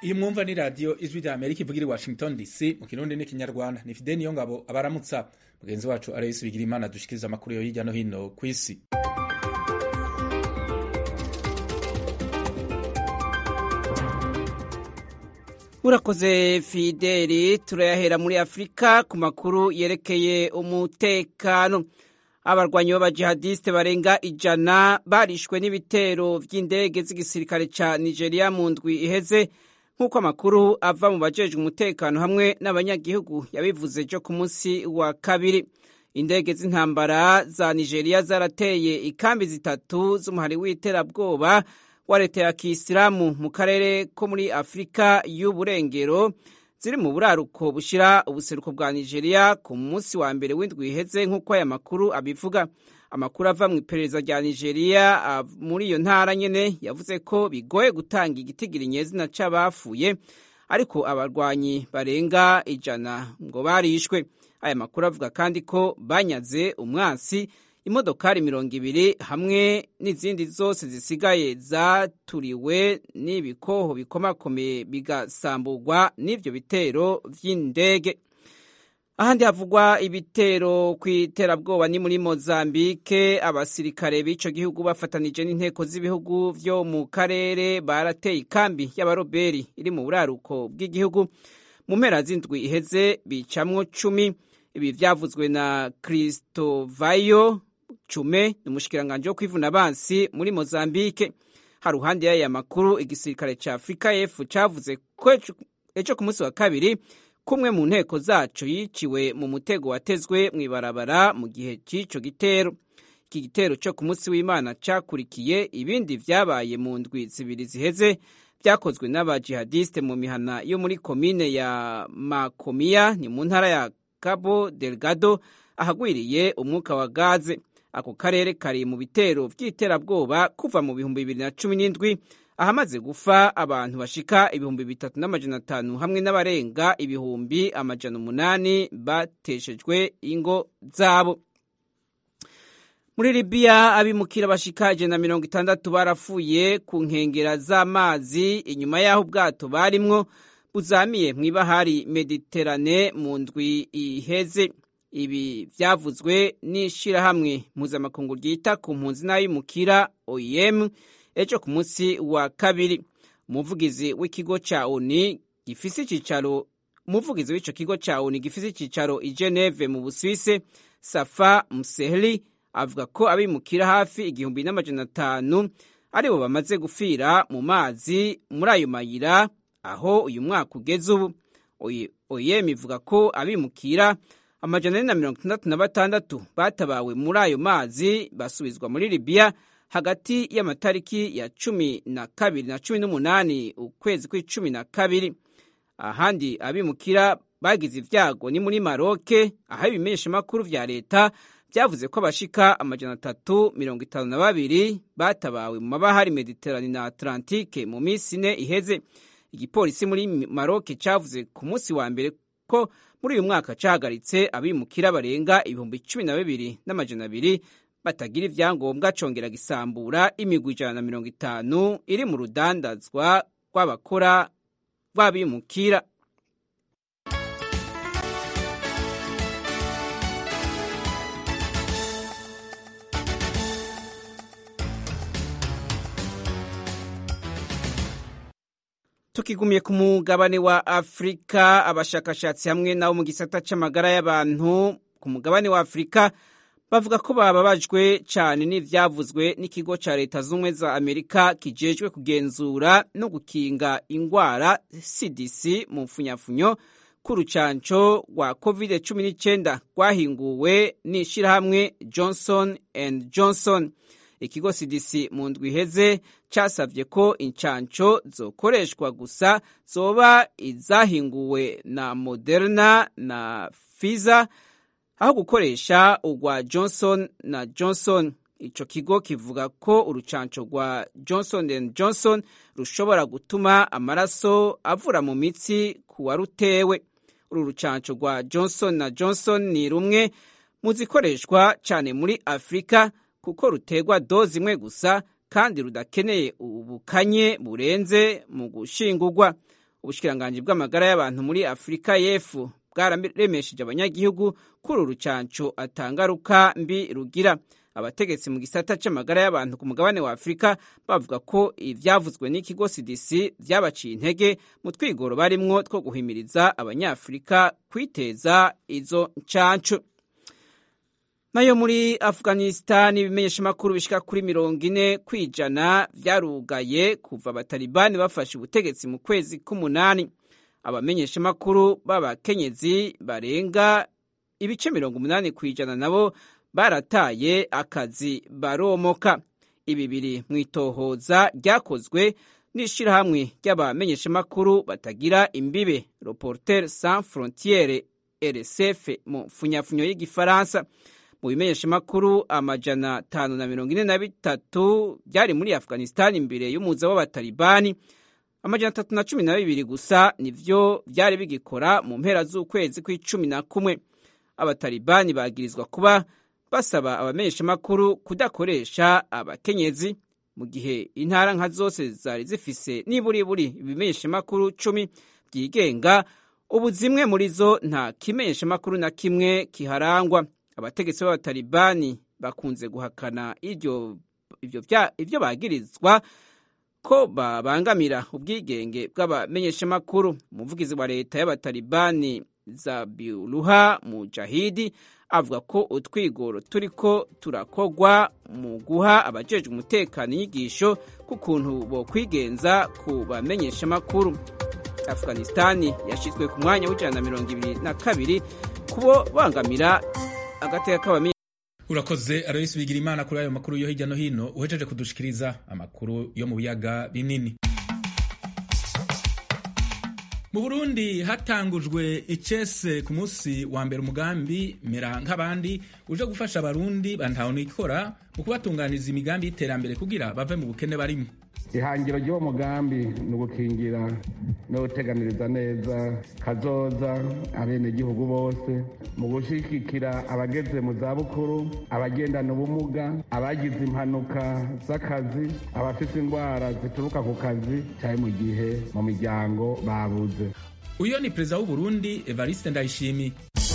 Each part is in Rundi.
Iyi mwumva ni radio Ijwi rya Amerika ivugira i Washington DC mu Kirundi n'ikinyarwanda. Ni Fidel Niyongabo abaramutsa mugenzi wacu Aloysi Bigirimana dushikiriza amakuru yo hirya no hino kw'isi. Urakoze Fideli, turayahera muri Afrika ku makuru yerekeye umutekano. Abarwanyi b'abajihadiste barenga 100 barishwe n'ibitero vy'indege z'igisirikare ca Nigeria mu ndwi iheze, nk'uko amakuru ava mu bajejwe umutekano hamwe n'abanyagihugu yabivuze jo ku munsi wa kabiri. Indege z'intambara za Nigeria zarateye ikambi zitatu z'umuhari w'iterabwoba wa leta ya Kisilamu mu karere ko muri Afrika y'uburengero ziri mu buraruko bushira ubuseruko bwa Nigeria ku munsi wa mbere w'indwi iheze, nk'uko aya makuru abivuga. Amakuru ava mu iperereza rya Nigeria muri iyo ntara nyene yavuze ko bigoye gutanga igitigiri nyezina c'abafuye, ariko abarwanyi barenga 100 ngo barishwe. Aya makuru avuga kandi ko banyaze umwansi imodokari 200 hamwe n'izindi zose zisigaye zaturiwe n'ibikoho bikomakomeye bigasamburwa n'ivyo bitero vy'indege. Ahandi havugwa ibitero kw'iterabwoba ni muri Mozambique. Abasirikare b'ico gihugu bafatanije n'inteko z'ibihugu vyo mu karere barateye ikambi y'abaroberi iri mu buraruko bw'igihugu mu mpera z'indwi iheze bicamwo 10. Ibi vyavuzwe na Cristovayo Chume, n'umushikiranganje wo kwivuna abansi muri Mozambique. Haruhande y'aya makuru, igisirikare ca Afrika y'Epfo cavuze ko ejo ku munsi wa kabiri kumwe mu nteko zaco yiciwe mu mutego watezwe mw'ibarabara mu gihe c'ico gitero. Iki gitero co ku munsi w'Imana cakurikiye ibindi vyabaye mu ndwi zibiri ziheze vyakozwe n'abajihadiste mu mihana yo muri komine ya Makomia, ni mu ntara ya Cabo Delgado, ahagwiriye umwuka wa gaze. Ako karere kari mu bitero vy'iterabwoba kuva mu 2017, ahamaze gufa abantu bashika 3,500 hamwe n'abarenga 800 bateshejwe ingo zabo. Muri Libya, abimukira bashika 160 barafuye ku nkengera z'amazi inyuma y'aho ubwato barimwo buzamiye mw'ibahari Mediterane mu ndwi iheze. Ibi vyavuzwe n'ishirahamwe mpuzamakungu ryita ku mpunzi n'abimukira OIM ejo ku munsi wa kabiri. Umuvugizi w'ikigo ca ONU gifise icicaro i Geneve mu Busuwise, Safa Msehli, avuga ko abimukira hafi 1,500 aribo bamaze gufira mu mazi muri ayo mayira aho uyu mwaka ugeze ubu. OIM ivuga ko abimukira 166 batabawe muri ayo mazi basubizwa muri Libya hagati y'amatariki ya 12 na 18 ukwezi kwa12. Ahandi abimukira bagize ivyago ni muri Maroc, aho ibimenyesha makuru vya leta vyavuze ko abashika 352 batabawe mu mabahari Mediterane na Atlantique mu misi 4 iheze. Igipolisi muri Maroc cavuze ku munsi wa mbere ko muri uyu mwaka cahagaritse abimukira barenga 12,200 batagira ivyangombwa, congera gisambura imigwi 150 iri mu rudandazwa rw'abakora b'abimukira. Tukigumiye ku mugabane wa Afrika, abashakashatsi hamwe nabo mu gisata c'amagara y'abantu ku mugabane wa Afrika bavuga ko bababajwe cane n'ivyavuzwe n'ikigo ca leta z'ubumwe za Amerika kijejwe kugenzura no gukinga ingwara CDC mu mfunyafunyo ku rucanco rwa COVID-19 rwahinguwe n'ishirahamwe Johnson & Johnson. Ikigo CDC mu ndwi iheze casavye ko incanco zokoreshwa gusa zoba izahinguwe na Moderna na Pfizer aho gukoresha urwa Johnson & Johnson. Ico kigo kivuga ko urucanco rwa Johnson & Johnson rushobora gutuma amaraso avura mu mitsi ku warutewe. Uru rucanco rwa Johnson & Johnson ni rumwe mu zikoreshwa cane muri Afrika kuko rutegwa dozi imwe gusa kandi rudakeneye ubukanye burenze mu gushingurwa. ubushikiranganji bw'amagara y'abantu muri Afurika y'Epfo bwararemesheje abanyagihugu kuri urucanco atangaruka mbi rugira. Abategetsi mu gisata c'amagara y'abantu ku mugabane wa Afurika bavuga ko ivyavuzwe n'ikigo CDC vyabaciye intege mu twigoro barimwo two guhimiriza abanyafurika kwiteza izo ncanco. Nayo muri Afghanistan ibimenyeshamakuru bishika kuri 40% vyarugaye kuva abatalibani bafashe ubutegetsi mu kwezi k'umunani. Abamenyeshamakuru b'abakenyezi barenga ibice 80% nabo barataye akazi baromoka. Ibi biri mwitohoza ryakozwe n'ishirahamwe ry'abamenyeshamakuru batagira imbibe Reporters Sans Frontières RSF mu funyafunyo y'igifaransa. Mu bimenyeshamakuru 543 byari muri Afghanistan imbere y'umuza w'abatalibani, 312 gusa nivyo byari bigikora mu mpera z'ukwezi kw'icumi. Abatalibani bagirizwa kuba basaba abamenyeshamakuru kudakoresha abakenyezi, mu gihe intara nka zose zari zifise niburiburi ibimenyeshamakuru 10 byigenga. Ubu zimwe muri zo nta kimenyeshamakuru na kimwe kiharangwa. Abategetsi b'abatalibani bakunze guhakana ivyo bagirizwa ko babangamira ubwigenge bw'abamenyeshamakuru. Umuvugizi wa leta y'abatalibani Zabihullah Mujahidi avuga ko utwigoro turiko turakogwa mu guha abajejwe umutekano inyigisho ku kuntu bo kwigenza ku bamenyeshamakuru. Afghanistan yashizwe ku mwanya w'122 kubo bangamira agateka k'abamenyeshamakuru. Urakoze Alois Bigirimana kuri ayo makuru yo hirya no hino uhejeje kudushikiriza amakuru yo mu biyaga binini. Mu Burundi hatangujwe icese ku munsi wa mbere umugambi mera nk'abandi uje gufasha abarundi bantaho nikora mu kubatunganiza imigambi y'iterambere kugira bave mu bukene barimo. Ihangiro ry'uwo mugambi ni ugukingira no guteganiriza neza kazoza abenegihugu bose mu gushigikira abageze mu zabukuru, abagendana ubumuga, abagize impanuka z'akazi, abafite indwara zituruka ku kazi cyane mu gihe mu miryango babuze. Uyo ni Perezida w'u Burundi Evariste Ndayishimiye.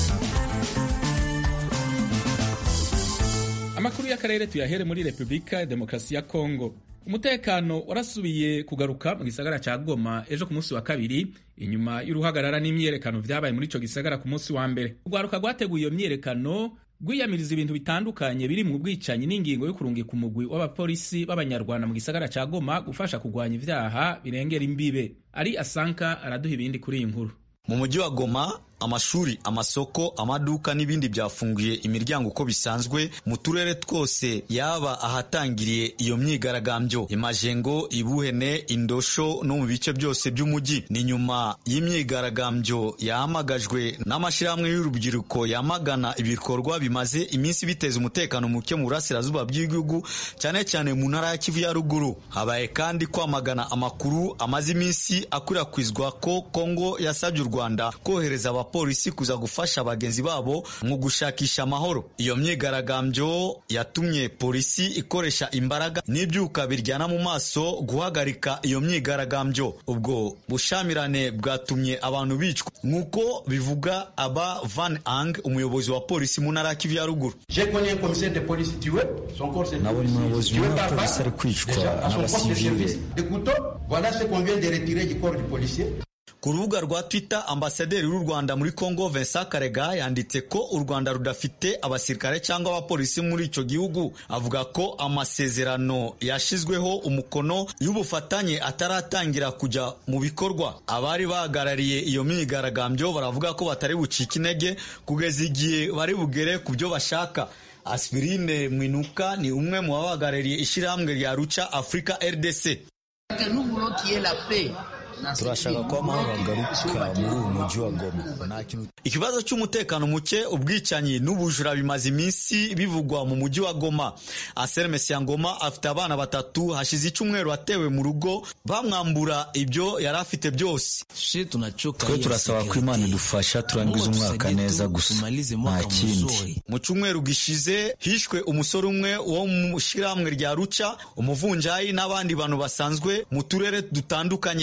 Amakuru y'akarere tuyahere muri Republika ya Demokarasi ya Kongo. Umutekano warasubiye kugaruka mu gisagara ca Goma ejo ku munsi wa kabiri inyuma y'uruhagarara n'imyerekano vyabaye muri ico gisagara ku munsi wa mbere. Urwaruka rwateguye iyo myerekano rwiyamiriza ibintu bitandukanye biri mu bwicanyi n'ingingo yo kurungika umugwi w'abapolisi b'abanyarwanda mu gisagara ca Goma gufasha kugwanya ivyaha birengera imbibe. Ari Asanka araduha ibindi kuri iyi nkuru. Mu mujyi wa Goma amashuri, amasoko, amaduka n'ibindi byafunguye imiryango uko bisanzwe mu turere twose, yaba ahatangiriye iyo myigaragambyo Imajengo, Ibuhene, Indosho no mu bice byose by'umujyi. Ni nyuma y'imyigaragambyo yahamagajwe n'amashirahamwe y'urubyiruko yamagana ibikorwa bimaze iminsi biteza umutekano muke mu burasirazuba bw'igihugu, cyane cyane mu ntara ya Kivu ya ruguru. Habaye kandi kwamagana amakuru amaze iminsi akwirakwizwa ko Kongo yasabye u Rwanda kohereza abapolisi kuza gufasha abagenzi babo mu gushakisha amahoro. Iyo myigaragambyo yatumye polisi ikoresha imbaraga n'ibyuka biryana mu maso guhagarika iyo myigaragambyo. Ubwo bushamirane bwatumye abantu bicwa nk'uko bivuga Aba Van Ang, umuyobozi wa polisi mu ntara ya Kivu ya ruguru. Nabonye umuyobozi wa polisi ari kwicwa n'abasivile. Ku rubuga rwa Twitter, ambasaderi w'u Rwanda muri Kongo Vincent Karega yanditse ko u Rwanda rudafite abasirikare cyangwa abapolisi muri icyo gihugu. Avuga ko amasezerano yashizweho umukono y'ubufatanye ataratangira kujya mu bikorwa. Abari bahagarariye iyo myigaragambyo baravuga ko batari bucika intege kugeza igihe bari bugere ku byo bashaka. Aspirine Mwinuka ni umwe mu bahagarariye ishyirahamwe rya Ruca Africa RDC. Turashaka ko amahoro agaruka muri uyu mujyi wa Goma. Ikibazo cy'umutekano muke, ubwicanyi n'ubujura bimaze iminsi bivugwa mu mujyi wa Goma. Anselme Mesiangoma afite abana batatu, hashize icyumweru atewe mu rugo bamwambura ibyo yari afite byose. Twe turasaba ko Imana idufasha turangiza umwaka neza gusa nta kindi. Mu cyumweru gishize hishwe umusore umwe wo mu shyirahamwe rya Ruca, umuvunjayi n'abandi bantu basanzwe mu turere dutandukanye. Muri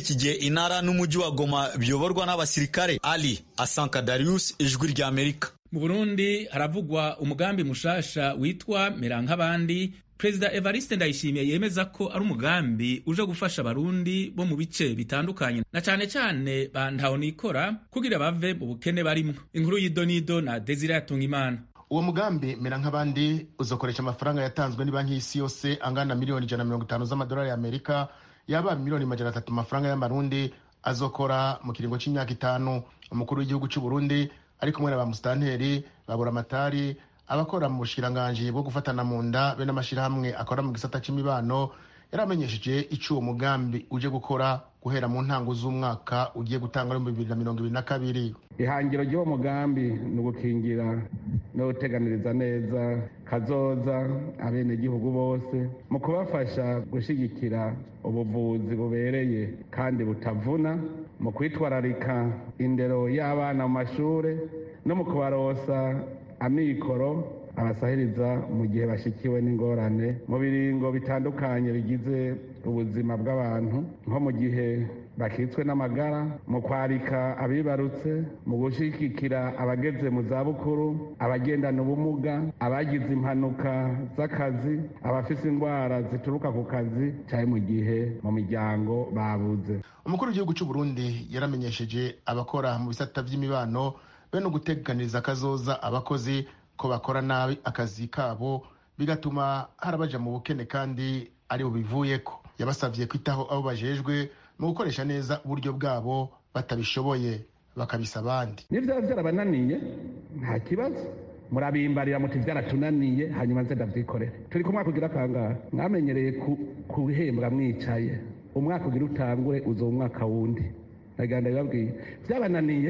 iki gihe intara n'umujyi wa Goma biyoborwa n'abasirikare. Ali Asanka Darius, Ijwi rya Amerika. Mu Burundi haravugwa umugambi mushasha witwa Mera nk'abandi. Perezida Evariste Ndayishimiye yemeza ko ari umugambi uje gufasha abarundi bo mu bice bitandukanye na cane cane ba ntahonikora kugira bave mu bukene barimwo. Inkuru y'Idonido na Desire Yatungimana. Uwo mugambi Mera nk'abandi uzokoresha amafaranga yatanzwe ni banki y'isi yose angana miliyoni 150 z'amadolari y'Amerika, yaba miliyoni 300 amafaranga y'amarundi, azokora mu kiringo c'imyaka 5. Umukuru w'igihugu c'u Burundi ari kumwe na ba mustanteri, babura amatari, abakora mu bushiranganje bwo gufatana mu nda be n'amashirahamwe akora mu gisata c'imibano, yaramenyesheje ico uwo mugambi uje gukora guhera mu ntango z'umwaka ugiye gutangwa mu 2022. Ihangiro ry'uwo mugambi ni ugukingira no guteganiriza neza kazoza abenegihugu bose mu kubafasha gushigikira ubuvuzi bubereye kandi butavuna, mu kwitwararika indero y'abana mu mashure no mu kubarosa amikoro abasahiriza mu gihe bashikiwe n'ingorane mu biringo bitandukanye bigize ubuzima bw'abantu, nko mu gihe bakitswe n'amagara, mu kwarika abibarutse, mu gushigikira abageze mu zabukuru, abagendana ubumuga, abagize impanuka z'akazi, abafise indwara zituruka ku kazi, cyane mu gihe mu miryango babuze. Umukuru w'igihugu cy'u Burundi yaramenyesheje abakora mu bisata by'imibano be no guteganiriza kazoza abakozi ko bakora nabi akazi kabo bigatuma harabaja mu bukene kandi ari bubivuyeko. Yabasavye kwitaho abo bajejwe mu gukoresha neza uburyo bwabo, batabishoboye bakabisa abandi. Nivyo byarabananiye nta kibazo, murabimbarira muti byaratunaniye hanyuma nze ndavyikorera. Turi ku mwaka ugira kangahe? Mwamenyereye kuhembwa mwicaye, umwaka ugira utangure uzo umwaka wundi. Naganda bibabwiye byabananiye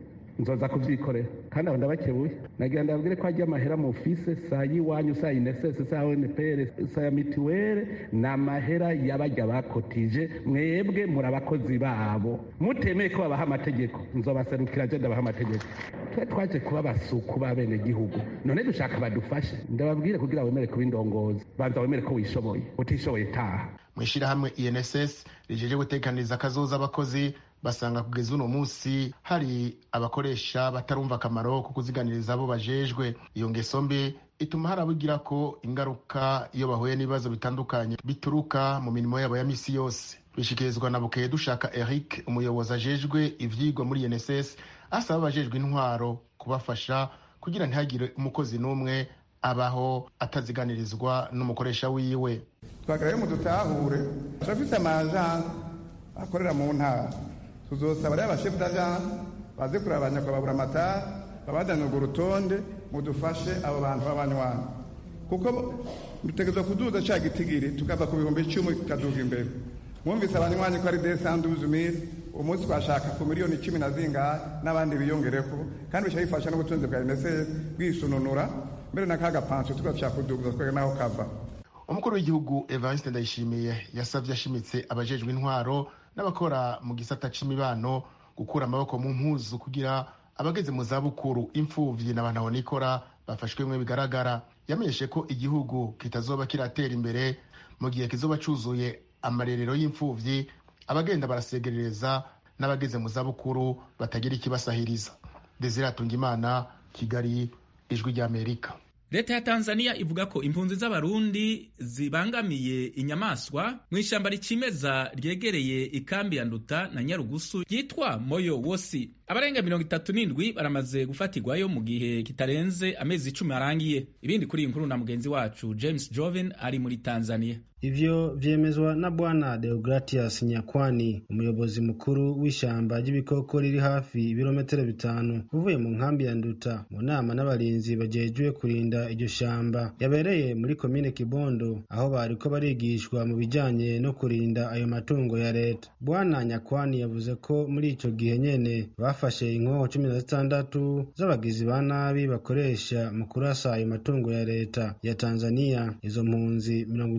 nzoza kuvyikorera kandi abo ndabakebuye. Nagira ndabwire ko ajya amahera mu office saa yiwanyu, saa inesese, saa ONPR, saa mituwere na mahera yabajya bakotije. Mwebwe murabakozi babo, mutemeye ko babaha amategeko, nzobaserukira je ndabaha amategeko. Twaje kuba basuku babene gihugu, none dushaka badufashe. Ndababwire kugira wemere kuba indongozi, banza wemere ko wishoboye, utishoboye taha. Mwishira hamwe INSS rijeje gutekaniriza akazoza abakozi basanga kugeza uno munsi hari abakoresha batarumva akamaro ko kuziganiriza abo bajejwe. Iyo ngeso mbi ituma harabugira ko ingaruka iyo bahuye n'ibibazo bitandukanye bituruka mu mirimo yabo ya misi yose. Bishikirizwa na Bukeye Dushaka Eric, umuyobozi ajejwe ivyigwa muri INSS, asaba abajejwe intwaro kubafasha kugira ntihagire umukozi n'umwe abaho ataziganirizwa n'umukoresha wiwe. Twagaraye mu dutahure turafite amajana akorera mu ntara, tuzosaba rero abashefu d'agence baze kurabanya kwa babura amatara babadanyuga urutonde mudufashe abo bantu b'abanywanyi, kuko dutegerezwa kuduza ca gitigiri tukava ku 10,000 tukaduga imbere. Mwumvise abanywanyi ko ari 212,000, umunsi twashaka ku miliyoni 10 na zingahe n'abandi biyongereko, kandi bica bifasha n'ubutunzi bwa INSS bwisununura mbere n'akaga panso tugaca kuduza twege naho kava. Umukuru w'igihugu Evariste Ndayishimiye yasavye ashimitse abajejwe intwaro n'abakora mu gisata c'imibano gukura amaboko mu mpuzu kugira abageze mu zabukuru, imfuvyi n'abantahonikora bafashwemwe bigaragara. Yamenyeshe ko igihugu kitazoba kiratera imbere mu gihe kizoba cuzuye amarerero y'imfuvyi, abagenda barasegerereza n'abageze mu zabukuru batagira ikibasahiriza. Desire Atungimana, Kigali, Ijwi rya Amerika. Leta ya Tanzania ivuga ko impunzi z'abarundi zibangamiye inyamaswa mu ishamba ricimeza ryegereye ikambi ya Nduta na Nyarugusu yitwa Moyo Wosi. Abarenga 37 baramaze gufatirwayo mu gihe kitarenze amezi 10 arangiye. Ibindi kuri iyi nkuru na mugenzi wacu James Joven ari muri Tanzania. Ivyo vyemezwa na Bwana Deogratias Nyakwani, umuyobozi mukuru w'ishamba ry'ibikoko riri hafi ibirometero 5 uvuye mu nkambi ya Nduta mu nama n'abarinzi bajejwe kurinda iryo shamba yabereye muri komine Kibondo, aho bariko barigishwa mu bijanye no kurinda ayo matungo ya leta. Bwana Nyakwani yavuze ko muri ico gihe nyene bafashe inkoho 16 z'abagizi ba nabi bakoresha mu kurasa ayo matungo ya leta ya Tanzania. Izo mpunzi 37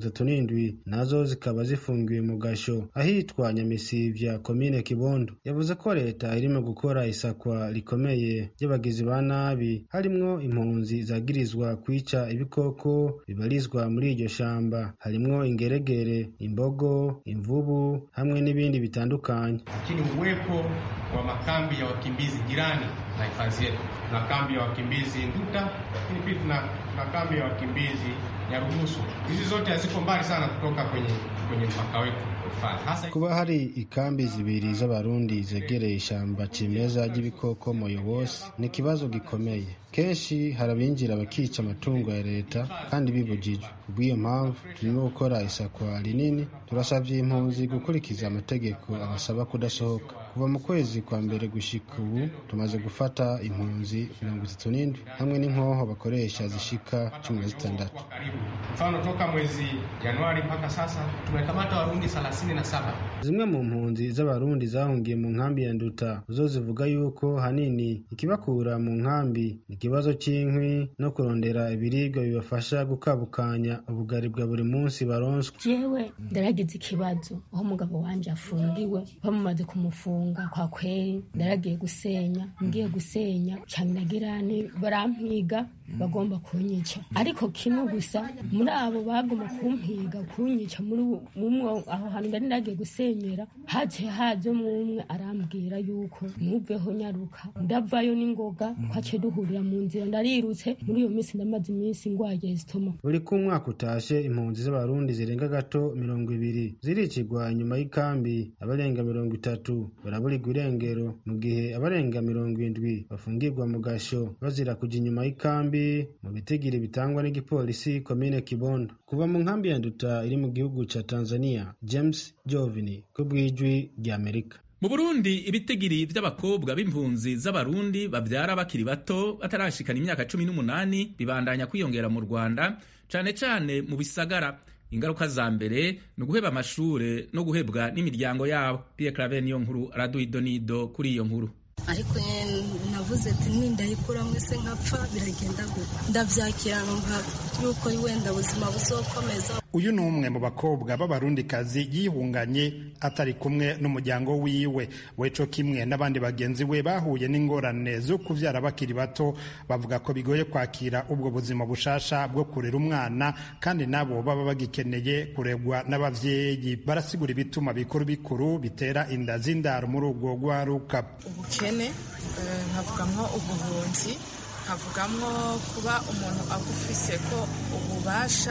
ndwi nazo zikaba zifungiwe mu gasho ahitwa Nyamisivya komine Kibondo. Yavuze ko leta irimo gukora isakwa rikomeye ry'abagizi ba nabi harimwo impunzi zagirizwa kwica ibikoko bibarizwa muri iryo shamba, harimwo ingeregere, imbogo, imvubu hamwe n'ibindi bitandukanye. Lakini uwepo wa makambi ya wakimbizi jirani na hifadhi yetu, na kambi ya wakimbizi Nduta, lakini pia tuna kambi ya wakimbizi Nyarugusu. Hizi zote haziko mbali sana kutoka kwenye mpaka wetu. Kuba hari ikambi zibiri z'abarundi zegereye ishamba cimeza ry'ibikoko Moyobosi ni ikibazo gikomeye. Kenshi harabinjira bakica amatungo ya leta kandi bibujijwe. Kubw'iyo mpamvu turimo gukora isakwa rinini, turasavye impunzi gukurikiza amategeko abasaba kudasohoka. Kuva mu kwezi kwa mbere gushika ubu tumaze gufata impunzi 37 hamwe n'inkoho bakoresha zishika 16. Mfano toka mwezi Januari mpaka sasa tumekamata Warundi 37. Zimwe mu mpunzi z'abarundi zahungiye mu nkambi ya Nduta zo zivuga yuko hanini ikibakura mu nkambi ikibazo c'inkwi no kurondera ibiribwa bibafasha gukabukanya ubugari bwa buri munsi baronswa. Jewe ndaragize ikibazo aho umugabo wanje afungiwe, bamumaze kumufunga kwa kweri ndaragiye gusenya, ngiye gusenya cyangirane barampiga bagomba kunyica, ariko kimwe gusa muri abo bagomba kumpiga kunyica muri mumwe aho hantu ndari nagiye gusenyera haje mumwe arambwira yuko nuveho nyaruka, ndavayo n'ingoga kwace duhurira mu nzira, ndarirutse muri iyo minsi ndamaze iminsi ngwaye stoma. Buri ku mwaka utashe impunzi z'abarundi zirenga gato 200 ziricigwa nyuma y'ikambi, abarenga 30 baraburirwa irengero mu gihe abarenga 70 bafungirwa mu gasho bazira kuja inyuma y'ikambi mu bitigiri bitangwa n'igipolisi komine Kibondo. Kuva mu nkambi ya Nduta iri mu gihugu ca Tanzania, James Jovini ku bw'ijwi ry'Amerika. Mu Burundi ibitigiri vy'abakobwa b'impunzi z'abarundi bavyara bakiri bato batarashikana imyaka 18 bibandanya kwiyongera mu Rwanda, cane cane mu bisagara. Ingaruka za mbere ni uguheba amashure no guhebwa n'imiryango yabo. Pierre Claver niyo nkuru araduidonido kuri iyo nkuru. Ariko navuze ati nindayikura mwese nkapfa biragenda gute, ndavyakira numva yuko wenda ubuzima buzokomeza. Uyu ni umwe mu bakobwa b'abarundikazi yihunganye atari kumwe n'umuryango wiwe. Weco kimwe n'abandi bagenzi we bahuye n'ingorane zo kuvyara bakiri bato, bavuga ko bigoye kwakira ubwo buzima bushasha bwo kurera umwana kandi nabo baba bagikeneye kuregwa n'abavyeyi. Barasigura ibituma bikuru bitera inda z'indaro muri ubwo rwaruka. Ubukene, nkavugamwo ubuhunzi, nkavugamwo kuba umuntu agufise ko ububasha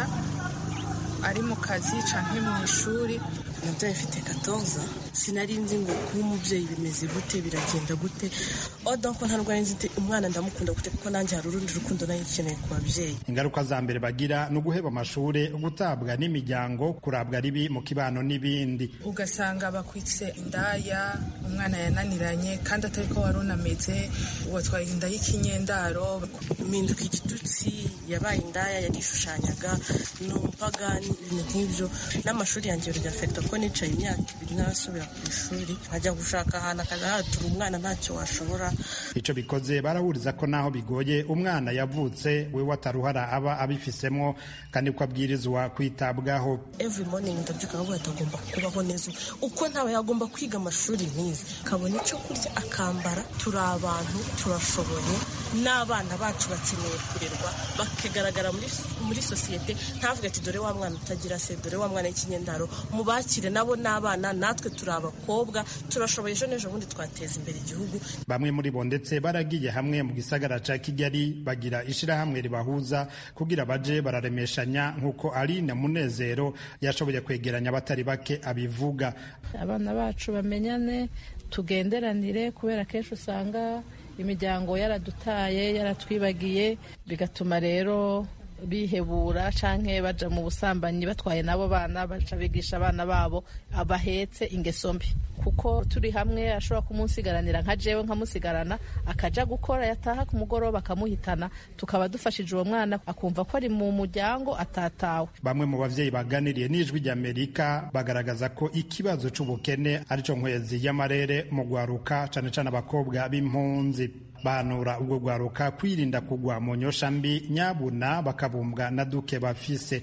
ari mu kazi canke mu ishuri. Nabyo ifite 14 sinarinzi ngo kuba umuvyeyi bimeze gute, biragenda gute. Donc ntarwo nzi umwana ndamukunda gute kuko nanje hari urundi rukundo nayikeneye ku bavyeyi. Ingaruka za mbere bagira no guheba amashure, gutabwa n'imiryango, kurabwa ribi mu kibano n'ibindi. Ugasanga bakwitse indaya, umwana yananiranye kandi atari ko warunameze, watwaye inda y'ikinyendaro, impinduka igitutsi, yabaye indaya, yarishushanyaga n'umupagani, ibintu nk'ivyo. N'amashuri yanjye birafekta ko nicaye imyaka 2 narasubira ku ishuri nkajya gushaka ahantu akazahatura umwana ntacyo washobora. Ico bikoze barahuriza ko naho bigoye umwana yavutse we wataruhara aba abifisemo kandi ko abwirizwa kwitabwaho. Every morning ndabyuka ngo atagomba kubaho neza uko ntawe yagomba kwiga amashuri mwiza, kabone ico kurya akambara. Turi abantu turashoboye, n'abana bacu bakeneye kurerwa bakagaragara muri societe, ntavuga ati dore wa mwana utagira se, dore wa mwana y'ikinyendaro. Mubakire nabo n'abana, natwe turi abakobwa turashoboye, ejo n'ejo bundi twateza imbere igihugu. Bamwe muri bo ndetse baragiye hamwe mu gisagara ca Kigali bagira ishirahamwe ribahuza kugira baje bararemeshanya, nk'uko Aline Munezero yashoboye kwegeranya abatari bake abivuga. Abana bacu bamenyane, tugenderanire, kubera kenshi usanga imiryango yaradutaye, yaratwibagiye, bigatuma rero bihebura canke baja mu busambanyi batwaye nabo bana, baca bigisha abana babo abahetse ingeso mbi. Kuko turi hamwe ashobora kumunsigaranira nka jewe nkamusigarana akaja gukora, yataha ku mugoroba akamuhitana, tukaba dufashije uwo mwana akumva ko ari mu muryango atatawe. Bamwe mu bavyeyi baganiriye n'Ijwi ry'Amerika bagaragaza ko ikibazo c'ubukene arico nkwezi y'amarere mu gwaruka, cane cane abakobwa b'impunzi. Banura ubwo gwaruka kwirinda kugwa mu nyosha mbi, nyabuna bakabumbwa na duke bafise.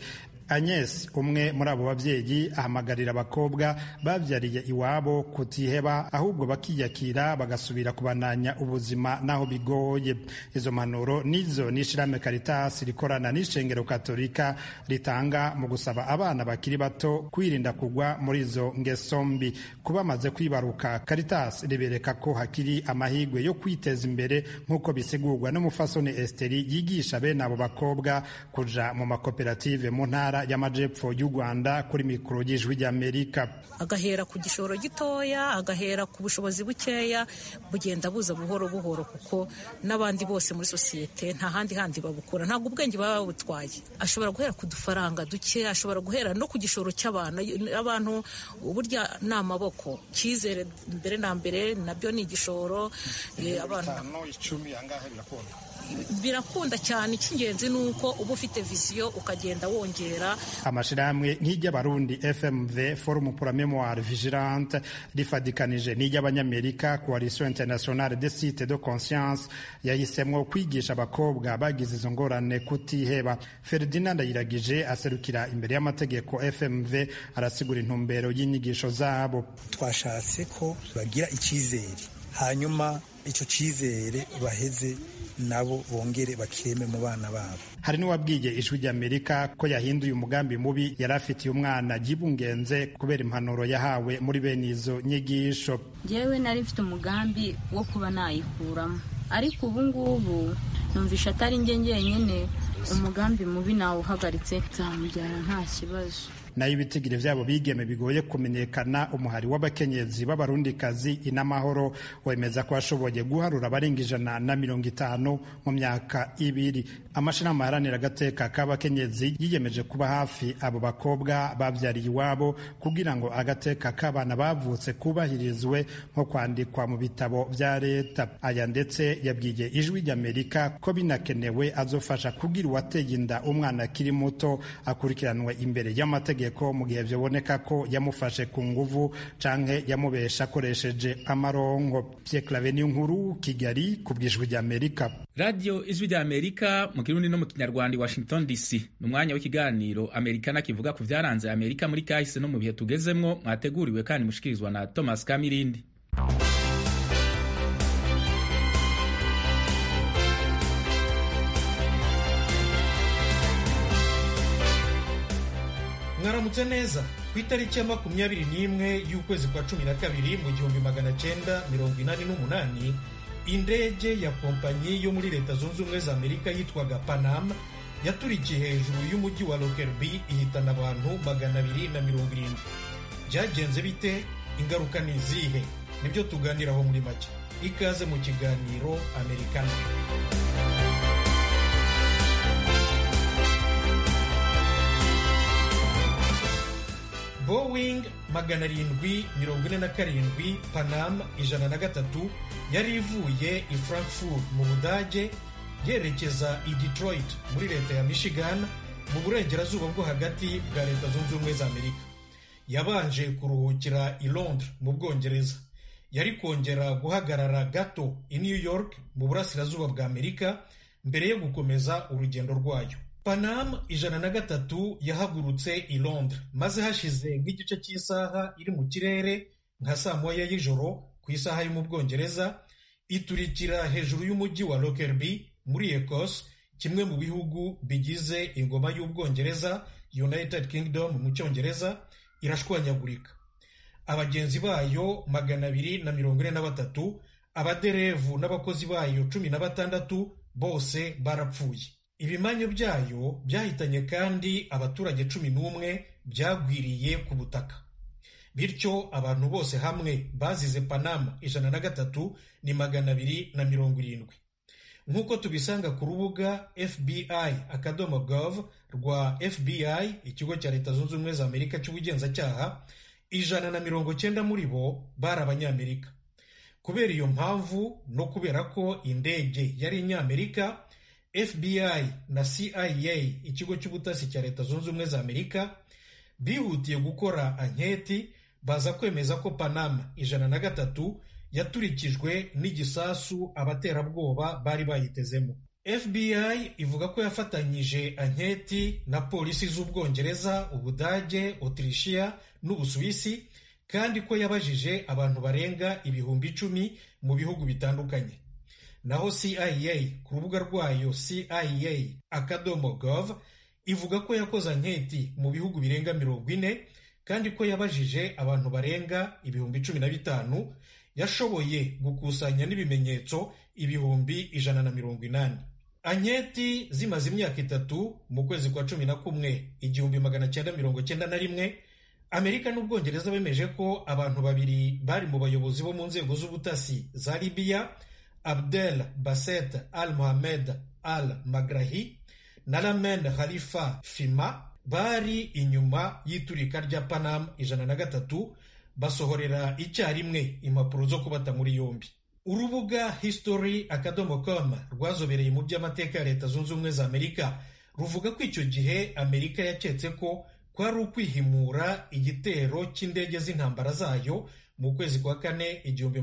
Agnes umwe muri abo bavyeyi ahamagarira abakobwa bavyariye iwabo kutiheba ahubwo bakiyakira bagasubira kubananya ubuzima naho bigoye. Izo manuro nizo n'ishirahamwe Caritas rikorana n'ishengero Katolika ritanga mu gusaba abana bakiri bato kwirinda kugwa muri izo ngeso mbi. Kuba bamaze kwibaruka, Caritas ribereka ko hakiri amahigwe yo kwiteza imbere nk'uko bisigurwa n'umufasoni Esteri yigisha bene abo bakobwa kuja mu makoperative mu ntara y'amajepfo y'u Rwanda kuri mikoro y'Ijwi ry'Amerika. Agahera ku gishoro gitoya, agahera ku bushobozi bukeya, bugenda buza buhoro buhoro kuko n'abandi bose muri sosiyete nta handi babukura, ntabwo ubwenge baba babutwaye. Ashobora guhera ku dufaranga duke, ashobora guhera no ku gishoro abantu burya ni amaboko. Cyizere mbere na mbere nabyo ni igishoro. Abantu 10 angahe birakunda cyane. Icy'ingenzi ni uko uba ufite visiyo ukagenda wongera. Amashirahamwe nk'iry'Abarundi FMV Forum pour la Mémoire Vigilante rifadikanije n'iry'Abanyamerika Coalition Internationale des Sites de Conscience yahisemwo kwigisha abakobwa bagize izo ngorane kutiheba. Ferdinand Ndayiragije aserukira imbere y'amategeko FMV arasigura intumbero y'inyigisho zabo. Twashatse ko bagira icyizere, hanyuma icyo cyizere baheze nabo bongere bakireme mu bana babo. Hari n'uwabwiye Ijwi ry'Amerika ko yahinduye umugambi mubi yari afitiye umwana Gibungenze kubera impanuro yahawe muri bene izo nyigisho. Jewe nari mfite umugambi wo kuba nayikuramo, ariko ubu ngubu numvisha atari njye nyenyene, umugambi mubi nawe uhagaritse nzamubyara nta kibazo. Nayo ibitigire vyabo bigeme bigoye kumenyekana. Umuhari w'abakenyezi b'abarundikazi Inamahoro wemeza ko ashoboye guharura abarenga 150 mu myaka 2. Amashirahamwe maharanira agateka k'abakenyezi yiyemeje kuba hafi abo bakobwa bavyariye iwabo kugira ngo agateka k'abana bavutse kubahirizwe nko kwandikwa mu bitabo vya leta. Aya ndetse yabwiye Ijwi ry'Amerika ko binakenewe azofasha kugira uwateye inda umwana akiri muto akurikiranwe imbere y'amategeko mu gihe vyoboneka ko yamufashe ku nguvu canke yamubesha akoresheje amarongo. Pierre Claver Nkuru, Kigali, kubw'Ijwi ry'Amerika. Radio Ijwi ry'Amerika mu Kirundi no mu Kinyarwanda, Washington DC. Numwanya w'ikiganiro Amerikana kivuga ku vyaranze Amerika muri kahise no mu bihe tugezemwo, mwateguriwe kandi mushikirizwa na Thomas Kamirindi. Mwaramutse neza. Ku itariki ya 21 y'ukwezi kwa 12 mu 1988 indege ya kompanyi yo muri Leta Zunze Ubumwe za Amerika yitwaga Panam yaturikiye hejuru y'umujyi wa Lockerbie ihitana abantu 270. Byagenze bite? Ingaruka ni izihe? Nibyo tuganiraho muri make. Ikaze mu kiganiro Amerikana. Boeing 747 Panam 103 yari ivuye i Frankfurt mu Budage yerekeza i Detroit muri leta ya Michigan mu burengerazuba bwo hagati bwa Leta Zunze Ubumwe za Amerika. Yabanje kuruhukira i Londres mu Bwongereza. Yari kongera guhagarara gato i New York mu burasirazuba bwa Amerika mbere yo gukomeza urugendo rwayo. Panam 103 yahagurutse i Londres maze hashize nk'igice cy'isaha iri mu kirere nka saa moya y'ijoro ku isaha yo mu Bwongereza, iturikira hejuru y'umujyi wa Lockerbie muri Ecosse, kimwe mu bihugu bigize ingoma y'Ubwongereza, United Kingdom mu Cyongereza, irashwanyagurika. Abagenzi bayo 243, abaderevu n'abakozi bayo 16 bose barapfuye. Ibimanyo byayo byahitanye kandi abaturage 11 byagwiriye ku butaka. Bityo abantu bose hamwe bazize Panama 103 ni 270. Nk'uko tubisanga ku rubuga FBI.gov rwa FBI, ikigo cya Leta Zunze Ubumwe za Amerika cy'ubugenzacyaha, 190 muri bo bari Abanyamerika. Kubera iyo mpamvu no kubera ko indege yari Inyamerika, FBI na CIA, ikigo cy'ubutasi cya Leta Zunze Ubumwe za Amerika, bihutiye gukora anketi baza kwemeza ko Panama 103 yaturikijwe n'igisasu abaterabwoba bari bayitezemo. FBI ivuga ko yafatanyije anketi na polisi z'Ubwongereza, Ubudage, Autrichia n'Ubusuwisi, kandi ko yabajije abantu barenga 10,000 mu bihugu bitandukanye. Naho CIA ku rubuga rwayo CIA.gov ivuga ko yakoze anketi mu bihugu birenga 40 kandi ko yabajije abantu barenga 15,000, yashoboye gukusanya n'ibimenyetso 180,000. Anketi zimaze imyaka 3 mu kwezi kwa 11 1991, Amerika n'Ubwongereza bemeje ko abantu babiri bari mu bayobozi bo mu nzego z'ubutasi za Libya, Abdel Basset al-Mohamed al-Magrahi na Lamen Khalifa Fima, bari inyuma y'iturika rya Panam 103, basohorera icyarimwe impapuro zo kubata muri yombi. Urubuga history.com rwazobereye mu by'amateka ya Leta Zunze Ubumwe za Amerika ruvuga ko icyo gihe Amerika yaketse ko kwari ukwihimura igitero cy'indege z'intambara zayo mu kwezi kwa 4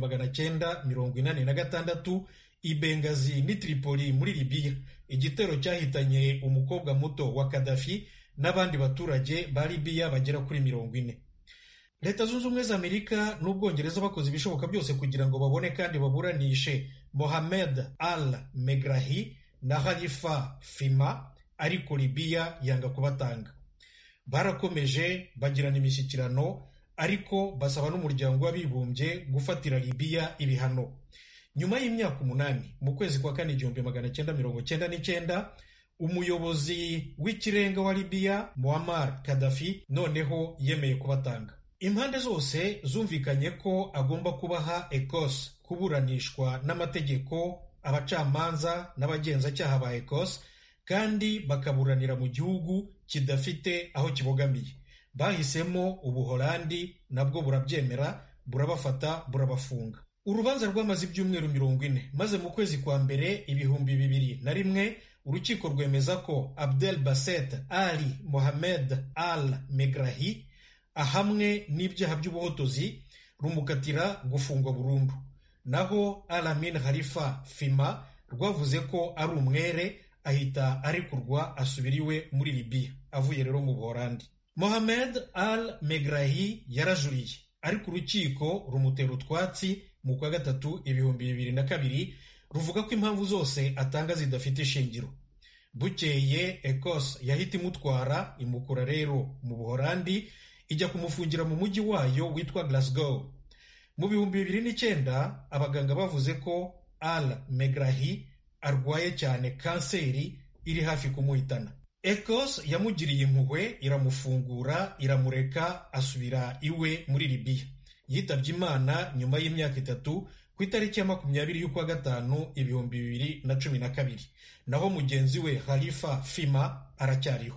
1986 i Benghazi ni Tripoli muri Libya, igitero cyahitanye umukobwa muto wa Gaddafi n'abandi baturage ba Libya bagera kuri 40. Leta Zunze Ubumwe za Amerika n'Ubwongereza bakoze ibishoboka byose kugira ngo babone kandi baburanishe Mohamed al-Megrahi na Khalifa Fima, ariko Libya yanga kubatanga. Barakomeje bagirana imishyikirano, ariko basaba n'umuryango w'abibumbye gufatira Libya ibihano. Nyuma y'imyaka 8 mu kwezi kwa 4 1999, umuyobozi w'ikirenga wa Libya Muammar Gaddafi noneho yemeye kubatanga. Impande zose zumvikanye ko agomba kubaha Ecosse kuburanishwa n'amategeko, abacamanza n'abagenzacyaha ba Ecosse, kandi bakaburanira mu gihugu kidafite aho kibogamiye. Bahisemo Ubuholandi, nabwo burabyemera, burabafata burabafunga. Urubanza rwamaze ibyumweru 40, maze mu kwezi kwa mbere 2001 urukiko rwemeza ko Abdel Basset Ali Mohamed al-Megrahi ahamwe n'ibyaha by'ubuhotozi, rumukatira gufungwa burundu. Naho Alamin Khalifa Fima rwavuze ko ari umwere, ahita arekurwa asubiriwe muri Libya, avuye rero mu Buholandi. Mohamed al-Megrahi yarajuriye, ariko urukiko rumutera utwatsi mu kwa 3 2002, ruvuga ko impamvu zose atanga zidafite ishingiro. Bukeye Ecosse yahita imutwara, imukura rero mu Buholandi, ijya kumufungira mu mujyi wayo witwa Glasgow. Mu 2009 abaganga bavuze ko al-Megrahi arwaye cyane kanseri iri hafi kumuhitana. Ecosse yamugiriye impuhwe, iramufungura, iramureka, asubira iwe muri Libya. Yitabye Imana nyuma y'imyaka 3 ku itariki ya 20 y'ukwa 5 2012. Naho mugenzi we Khalifa Fima aracyariho.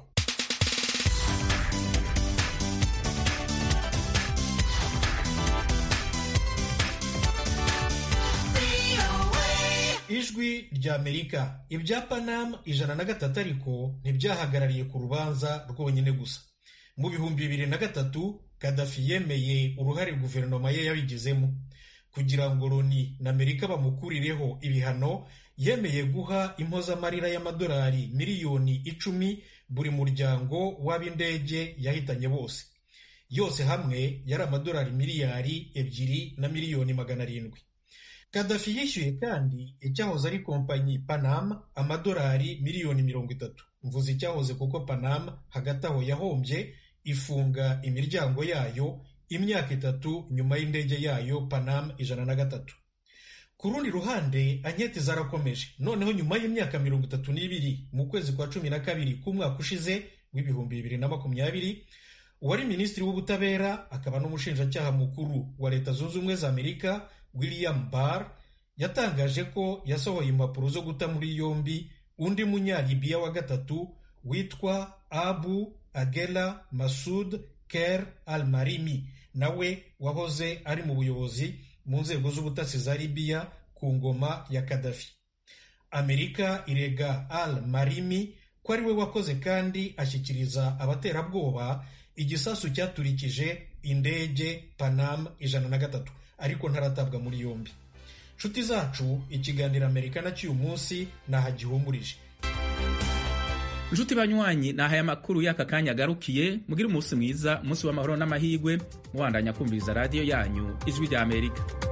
Ijwi rya Amerika. Ibya Panam 103 ariko ntibyahagarariye ku rubanza rwonyine gusa. Mu 2003 Gaddafi yemeye uruhare guverinoma ye yabigizemo. Kugira ngo Loni na Amerika bamukurireho ibihano, yemeye guha impozamarira y'amadolari miliyoni 10 buri muryango w'ab'indege yahitanye bose. Yose hamwe yari amadolari miliyari 2 na miliyoni 700. Gaddafi yishyuye kandi icyahoze ari kompanyi Panam amadolari miliyoni 30. Mvuze icyahoze kuko Panam hagati aho yahombye, ifunga imiryango yayo imyaka 3 nyuma y'indege yayo Panam 103. Ku rundi ruhande anketi zarakomeje. Noneho nyuma y'imyaka 32 mu kwezi kwa 12 k'umwaka ushize w'2020, uwari minisitiri w'ubutabera akaba n'umushinjacyaha mukuru wa Leta Zunze Ubumwe za Amerika William Barr yatangaje ko yasohoye impapuro zo guta muri yombi undi munyalibiya wa 3 witwa Abu Agela Masud Ker al-Marimi, nawe wahoze ari mu buyobozi mu nzego z'ubutasi za Libya ku ngoma ya Gaddafi. Amerika irega al-Marimi ko ari we wakoze kandi ashyikiriza abaterabwoba igisasu cyaturikije indege Panam 103, ariko ntaratabwa muri yombi. nshuti zacu, ikiganiro Amerikana cy'uyu munsi nahagihumurije. Nshuti banywanyi, nahaye amakuru y'aka kanya agarukiye. Mugire umunsi mwiza, umunsi w'amahoro n'amahirwe, mubandanya kumviriza radiyo yanyu Ijwi rya Amerika.